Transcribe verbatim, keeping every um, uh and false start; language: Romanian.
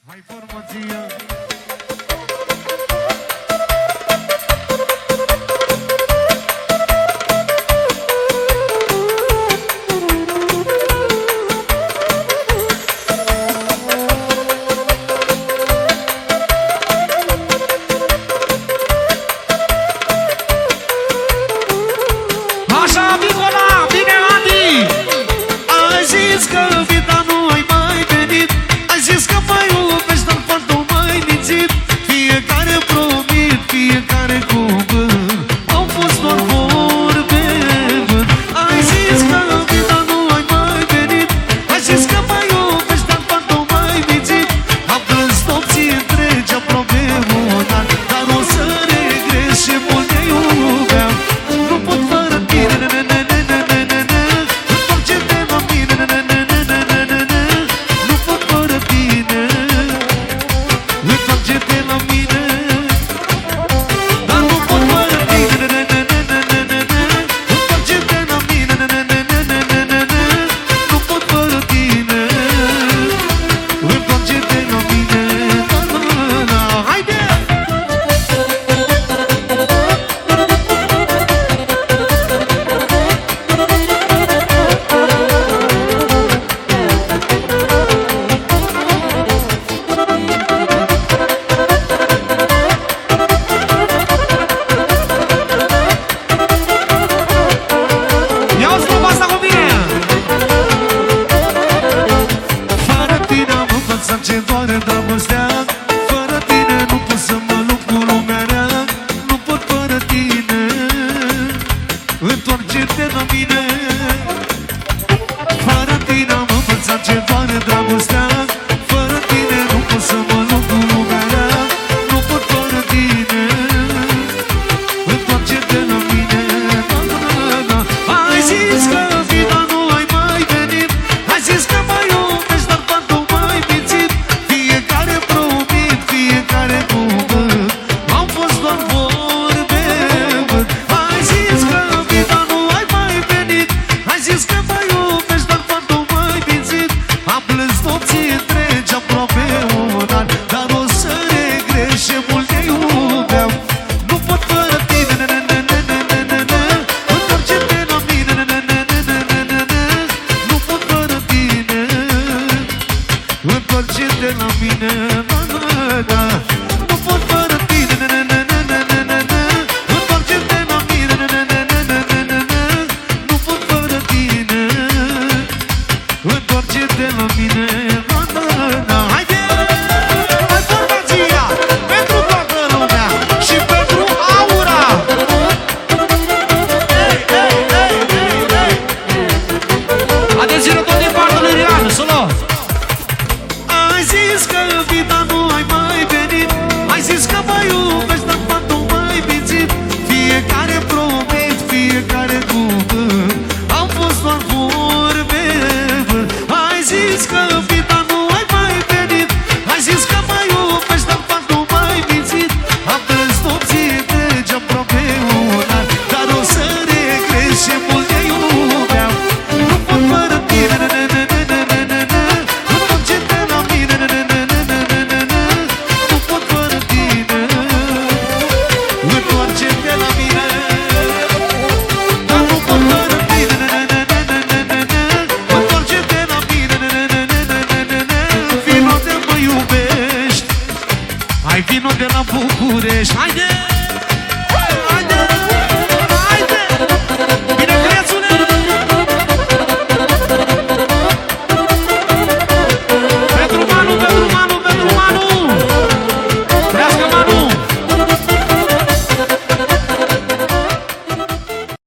Hai formația. Așa, Nicola, bine, Adi! Ai zis că vida nu ai mai venit, ai zis că mai iubești, dar poate nu mai mințit. Fiecare promit, fiecare cuvânt au fost doar vorbe în vânt. Ai zis că vida nu ai mai venit, ai zis că mai iubești, dar poate nu mai mințit. Am plâns nopții întregi, aproape un an, dar o să regres și mult te iubeam. Nu pot fără tine, ne, ne, ne, ne, ne, ne, ne. Întoarce-te la mine, ne, ne, ne, ne, ne, ne, ne. Nu pot fără tine. Întoarce-te la mine. Dar nu pot fără tine, ne, ne, ne, ne, ne, ne, ne. Întoarce-te la mine, ne, ne, ne, ne, ne, ne, ne, ne. Nu pot fără tine. Întoarce-te la mine. Da, da, da. Haide! Ia-uzi proba asta cu mine! Fără tine am învățat ce doare dragostea. Fără tine nu pot să mă lupt cu lumea rea. Nu pot fără tine. Întoarce-te la mine. Fără tine am învățat ce doare dragostea. Fără tine nu pot să mă lupt cu lumea rea. Nu pot fără tine. Întoarce-te la mine. Da, da, da. Ai zis că vida nu ai mai venit, ai zis că mai iubești, dar poate nu mai mințit. Fiecare promit, fiecare cuvânt au fost doar vorbe în vânt. Ai zis că vida nu ai mai venit, ai zis că mai iubești, dar poate nu mai mințit. Am plâns nopții întregi, aproape un an, dar o să regres și mult te iubeam. Nu pot fără tine, ne, ne, ne, ne, ne, ne, ne. Întoarce-te la mine, ne, ne, ne, ne, ne, ne, ne, ne. Nu pot fără tine. Întoarce-te la mine, da, da, da. Nu pot fără tine, ne, ne, ne, ne, ne, ne, ne. Întoarce-te la mine, ne, ne, ne, ne, ne, ne, ne. Nu pot fără tine. Întoarce-te la mine, da, da, da. Haide! Hai formația! Pentru toată lumea și pentru Aura! Ei, ei, ei, ei, ei! Haideți tot din partea lui Rian, să luăm! Ai zis că vida nu ai mai venit, ai zis că mă iubești, dar poate nu mai mințit. Fiecare promit, fiecare cuvânt au fost doar vorbe în vânt. Ai zis că vida nu ai mai venit, ai zis că mă iubești, dar poate nu mai mințit. Am plâns nopții întregi, aproape un an, dar o să regres și mult te iubeam. Nu pot fără tine, ne, ne, ne, ne, ne, ne, ne. Întoarce-te la mine, ne, ne, ne, ne, ne, ne, ne, ne. Nu pot fără tine. Întoarce-te la mine. Dar nu pot fără tine, ne, ne, ne, ne, ne, ne, ne, ne. Întoarce-te la mine, ne, ne, ne, ne, ne, ne, ne, ne. Vino de mă iubești, hai vino de la București. Haide!